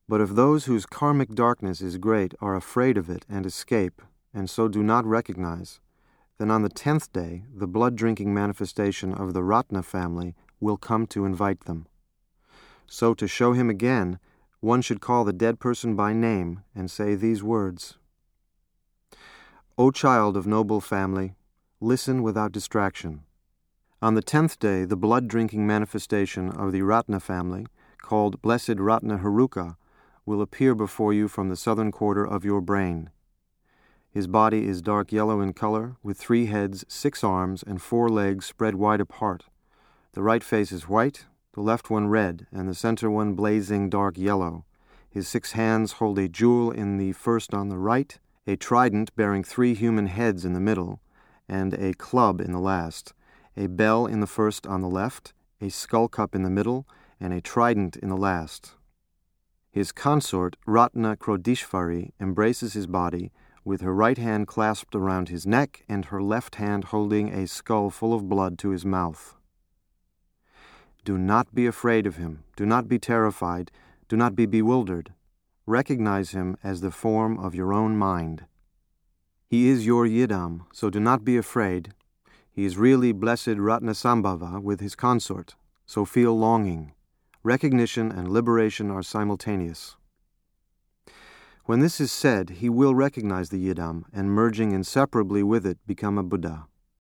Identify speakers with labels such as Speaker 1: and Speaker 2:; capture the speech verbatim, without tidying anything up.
Speaker 1: But if those whose karmic darkness is great are afraid of it and escape, and so do not recognize, then on the tenth day the blood-drinking manifestation of the Ratna family will come to invite them. So to show him again, one should call the dead person by name and say these words: O child of noble family, listen without distraction. On the tenth day the blood-drinking manifestation of the Ratna family, called Blessed Ratna Haruka, will appear before you from the southern quarter of your brain. His body is dark yellow in color, with three heads, six arms, and four legs spread wide apart. The right face is white, the left one red, and the center one blazing dark yellow. His six hands hold a jewel in the first on the right, a trident bearing three human heads in the middle, and a club in the last, a bell in the first on the left, a skull cup in the middle, and a trident in the last. His consort, Ratna Krodishvari, embraces his body, with her right hand clasped around his neck and her left hand holding a skull full of blood to his mouth. Do not be afraid of him. Do not be terrified. Do not be bewildered. Recognize him as the form of your own mind. He is your Yidam, so do not be afraid. He is really Blessed Ratnasambhava with his consort, so feel longing. Recognition and liberation are simultaneous. When this is said, he will recognize the Yidam, and merging inseparably with it, become a Buddha.